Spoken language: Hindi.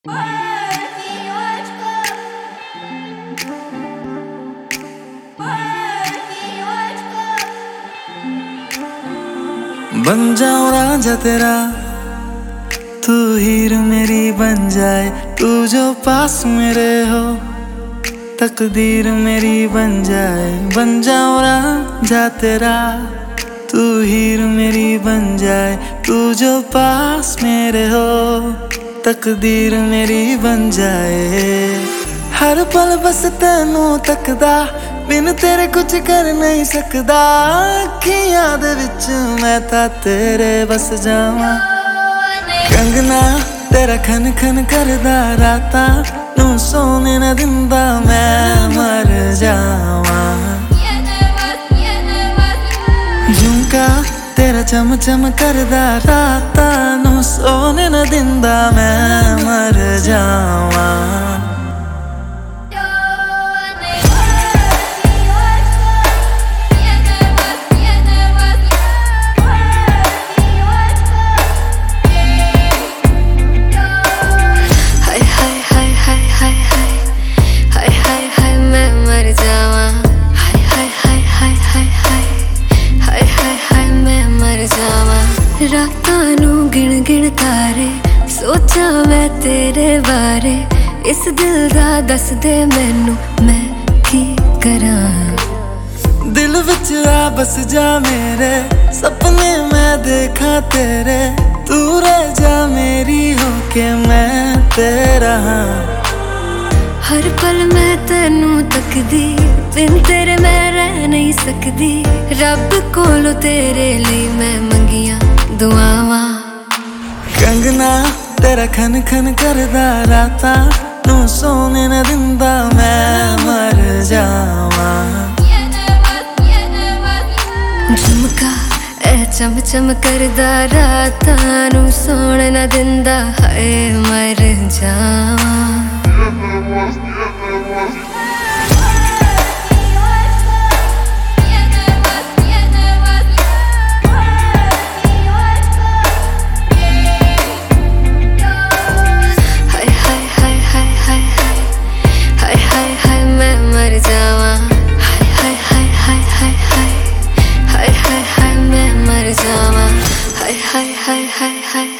बन जाऊं रांझा तेरा, तू हीर मेरी बन जाए। तू जो पास मेरे हो, तकदीर मेरी बन जाए। बन जाऊं रांझा तेरा, तू हीर मेरी बन जाए। तू जो पास मेरे हो, तकदीर मेरी बन जाए। हर पल बस तेनू तकदा, बिन तेरे कुछ कर नहीं सकदा। अखियां दे विच मैं तां तेरे बस जावां। कंगना तेरा खन खन करदा, रातां नू सोने न दिंदा, मैं मर जावां। झुमका तेरा चम चम करदा, रातां नू सोने न दिंदा, मैं मर जावां। रातां नू गिण गिण तारे, सोचा मैं तेरे बारे। इस दिल दा दस दे मैनू, मैं की करां। दिल विच आ बस जा मेरे, सपने मैं देखा तेरे। तू रह जा मेरी होके, मैं तेरा हां। हर पल मैं तेनू तकदी, बिन तेरे मैं रह नहीं सकदी। रब कोलों तेरे लिए मैं मंगियां दुआवां। कंगना तेरा खन खन करदा, रातां नू सोने न दिंदा, मैं मर जावां। झुमका ए चम चम करदा, रातां नू सोने न दिंदा, हाय मर जावां। Hi, hi, hi, hi.